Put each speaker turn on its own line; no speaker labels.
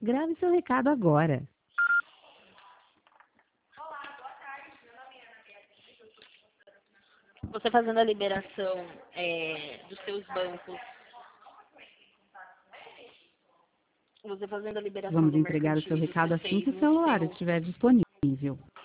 Grave seu recado agora.
Você fazendo a liberação dos seus bancos. Você fazendo a liberação
Vamos
do
entregar o
mercantil
seu
e do
recado assim
C6
que o
no
celular
seu...
estiver disponível.